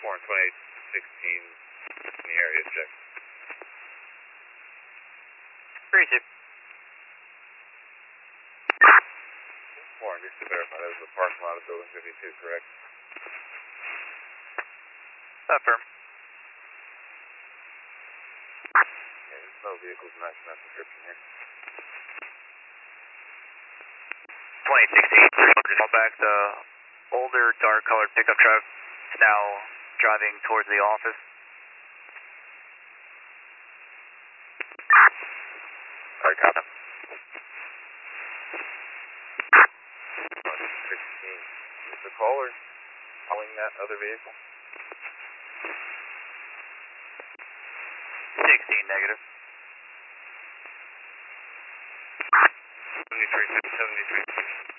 Warren 2816 in the area, check. Appreciate it. Warren, just to verify, that was the parking lot of building 52, correct? Affirm. Yeah, there's no vehicles matching that description here. 2016, call back the older dark colored pickup truck. It's now driving towards the office. Alright, copy. 16. Is the caller calling that other vehicle? 16 negative. 73.